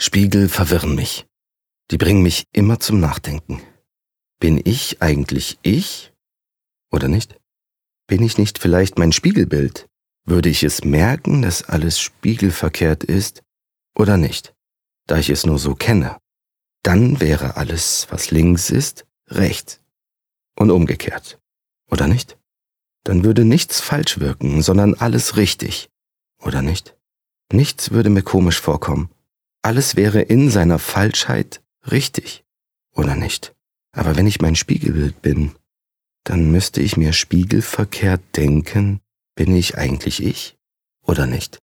Spiegel verwirren mich. Die bringen mich immer zum Nachdenken. Bin ich eigentlich ich oder nicht? Bin ich nicht vielleicht mein Spiegelbild? Würde ich es merken, dass alles spiegelverkehrt ist oder nicht, da ich es nur so kenne? Dann wäre alles, was links ist, rechts und umgekehrt, oder nicht? Dann würde nichts falsch wirken, sondern alles richtig, oder nicht? Nichts würde mir komisch vorkommen. Alles wäre in seiner Falschheit richtig, oder nicht? Aber wenn ich mein Spiegelbild bin, dann müsste ich mir spiegelverkehrt denken, bin ich eigentlich ich, oder nicht?